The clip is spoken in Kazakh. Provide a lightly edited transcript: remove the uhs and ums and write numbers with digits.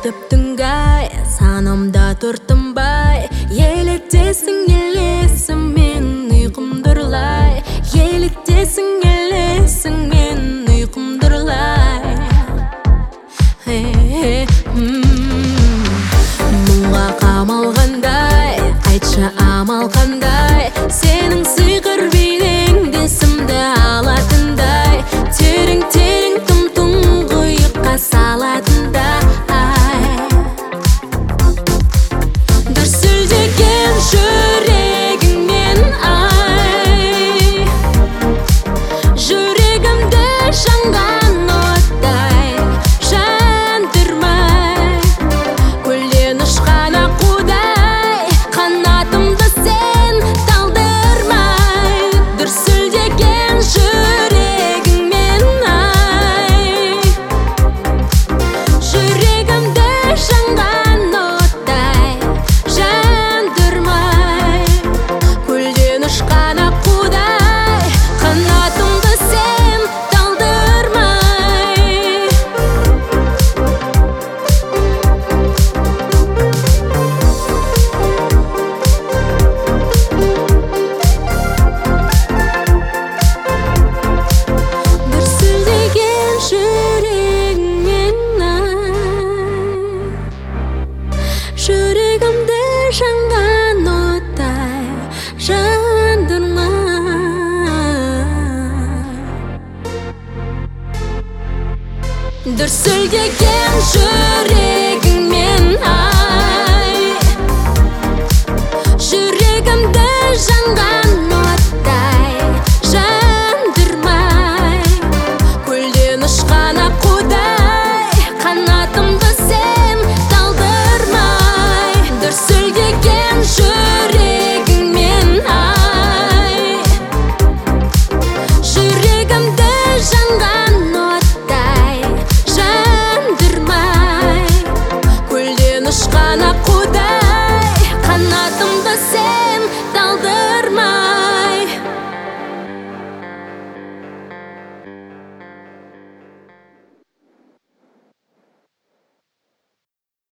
өтіп түнгай, санамда тұр тынбай. Елітесің елесің мен ұйқымды ұрлай. Елітесің елесің мен ұйқымды ұрлай. Мұңға қамалғандай, айтшы амал қандай. Сенің сиқыр бейнеңде сымды алатындай. Терең-терең тым тұңғиыққа салатындай. Дүрсілдеген жүрегіңмен ай, жүрегімді жанған оттай жандырмай. Көлден ұшқан аққудай қанатымды сен талдырмай. Дүрсілдеген жүрегіңмен ай, жүрегімді жанған оттай жандырмай. Көлден ұшқан аққудай қанатымды сен талдырмай. Дүрсілдеген жүрегіңмен ай, жүрегімді жанған оттай жандырмай. Дүрсілдеген